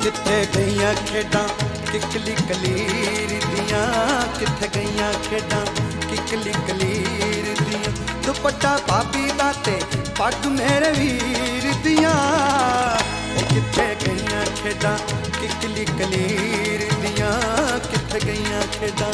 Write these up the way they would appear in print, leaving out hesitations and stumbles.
किथे गईयां खेडां किकली कलीर दियां, किथे गईयां खेडां किकली कलीर दियां। दुपट्टा भाभी दा ते पग मेरे वीर दियां, किथे गईयां खेडां किकली कलीर दियां, किथे गईयां खेडां।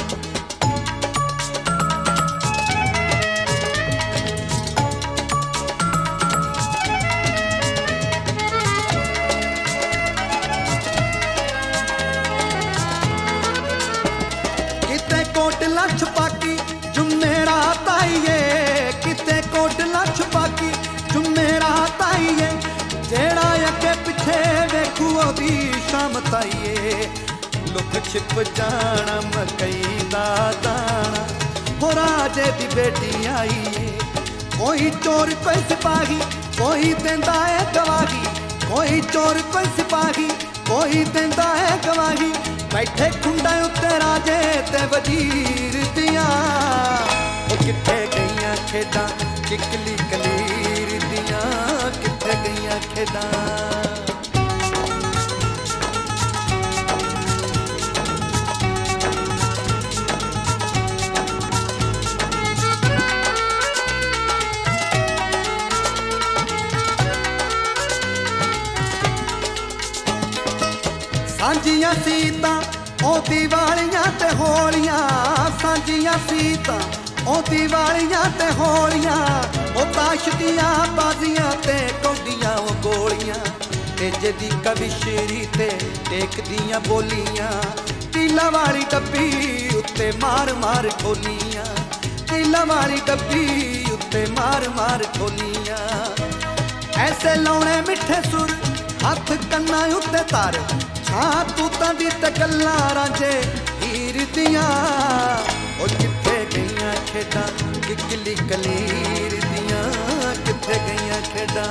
कोटला छुपाकी जुमेरा ताईए, किते कोटला छुपाकी जुमेरा ताईए, जेड़ा अगे पिछे वेखू ओदी शाम ताईए। लुक छिप जाना मकई दा दाना, हो राजे दी बेटी आईए। कोई चोर कोई सिपाही कोई देंदा है गवाही, कोई चोर कोई सिपाही कोई देंदा है गवाही। बैठे खुंडा उत्ते राजे ते वजीर दियां, किथे गईयां खेडां किकली कलीर दियां, किथे गईयां खेडां। सांझियां सीतां ओ दिवालियां ते होलियां, सांझियां सीतां ओ दिवालियां ते होलियां। ओ ताश दियां बाजियां ते कौडियां ओ गोलियां, तेजे दी कविशरी ते टेक दियां बोलियां। तीला वाली डब्बी उत्ते मार मार खोलियां, तीला वाली डब्बी उत्ते मार मार खोलियां। ऐसे लौने मिठे सुर हथ कन्ना उत्ते तार, छां तूतां दी ते गल्लां रांझे हीर दियां। ओ किथे गईयां खेडां किकली कलीर दियां, किथे गईयां खेडां।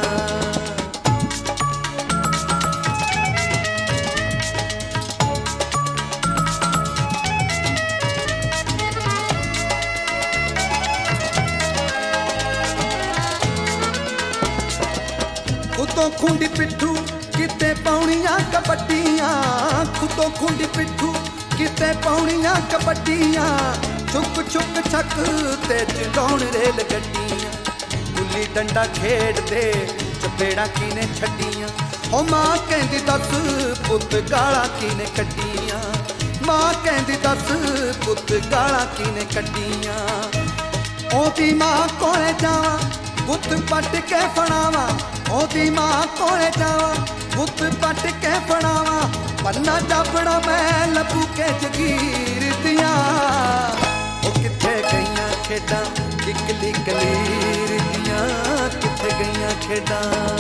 खुदों खुंडी पिट्ठू किते पौनियां कबड्डियां, खुदों खुंडी पिट्ठू किते पौनियां कबड्डियां। छुक छुक छक ते चलाउण रेल गड्डियां, गुल्ली डंडा खेडदे चपेड़ा कीने छड्डियां। ओ मां कहंदी दस पुत गालां कीने कड्डियां, मां कहंदी दस पुत गालां कीने कड्डियां। ओदी मां कोले जावां पुत पट के फड़ावां, ओदी मां कोले जावां पुत पट के फड़ावां। पन्ना जापड़ा मैं लबू के जगीर दियां, ओ किथे गईयां खेडां किकली कलीर दियां, किथे गईयां खेडां।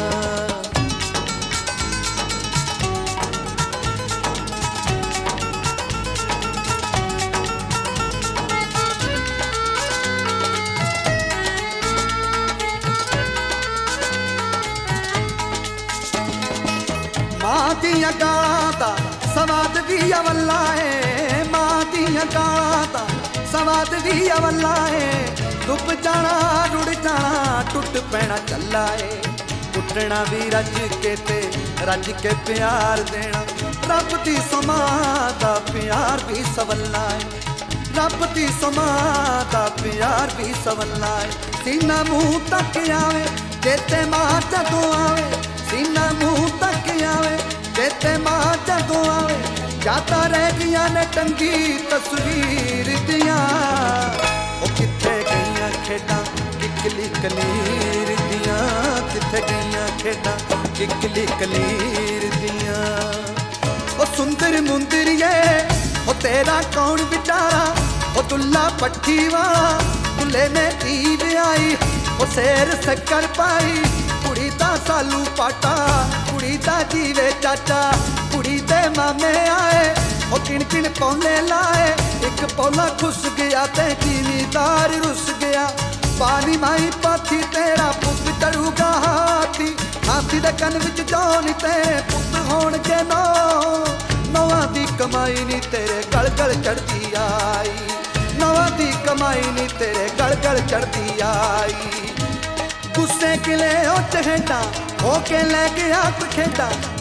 मां दियां गालां दा सवाद भी अवला है, मां दियां गालां दा सवाद भी अवला है। डुब जाना रुड़ जाना टुट पैना चला है, टुटना भी रज के ते रज के प्यार देना। रब दी समां दा प्यार भी सवला है, रब दी समां दा प्यार भी सवला है। सीना मुंह तक आवे जेते मां जदों आवे, सीना मुंह तक आवे जेते मां जदों आवे। यादां रह गईयां ने टंगी तस्वीर दियां, ओ किथे गईयां खेडां किकली कलीर दियां, किथे गईयां खेडां किकली कलीर दियां। ओ सुंदर मुंदरिए ओ तेरा कौन बिचारा, ओ दुल्ला पट्ठी वाला दुल्ले में ईद आई। ओ शेर शक्कर पाई कुड़ी दा सालू पाटा, कुड़ी दा जीवे चाचा। कुड़ी दे मामे आए ओ किन किन पौने लाए, एक पौला खुस गया ते जिमीदार रुस गया। पानी माई पाथी तेरा पुत चढ़ूगा हाथी, हाथी दे कन विच जौन ते पुत होणगे नौ। नौवां दी कमाई नी तेरे गल गल चढ़दी आई, नौवां दी कमाई नी तेरे गल गल चढ़दी आई। गुस्से किले ओ चहेडा हो के ले गया खेडा,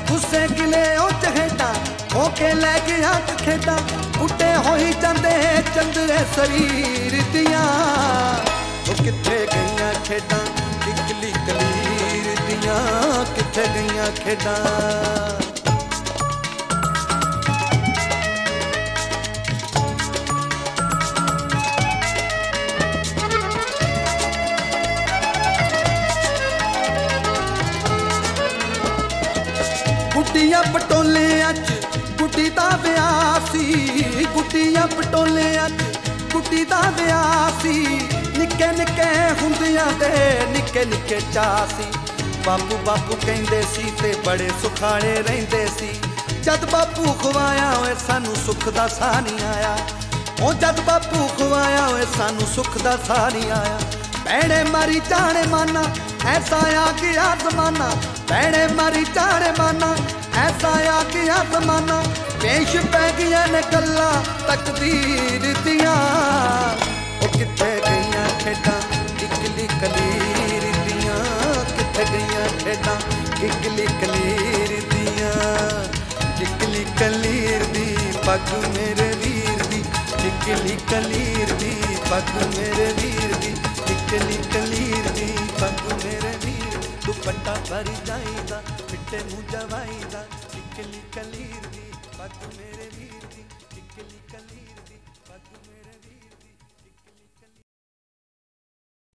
गुस्से गिले ओ चहेटा होके लै गया खेडा बुढ़े होई जांदे चंदरे शरीर दियां ओ किथे गईयां खेडां इकली कलीर दियां किथे गईयां खेडां गुड्डियां पटोलियां च गुड्डी दा विआह सी गुड्डियां पटोलियां च गुड्डी दा विआह सी निक्के निक्के हुंदियां ते निक्के निक्के चाऽ सी बापू बापू कहिंदे सी ते बड़े सुखाले रहिंदे सी जद बापू खवाया होए सानू सुख दा साह नहीं आया ओ जद बापू खवाया होए सानू सुख दा साह नहीं आया भैणे मारी जाने माना ऐसा आ गया जमाना भैणे मारी जाने माना ऐसा आ गया जमाना पेश पै गया ने गल्लां तकदीर दियां ओ किथे गईयां खेडां इकली कलीर दियां किथे गईयां खेडां इकली कलीर दियां इकली कलीर दी पग मेरे वीर दी इकली कलीर दी पग मेरे वीर दी इकली कलीर दी पग मेरे वीर दुपट्टा भरी जाईदा पिट्टे मुंह जवाईदा इकली कलीर दी पग मेरे वीर दी इकली कलीर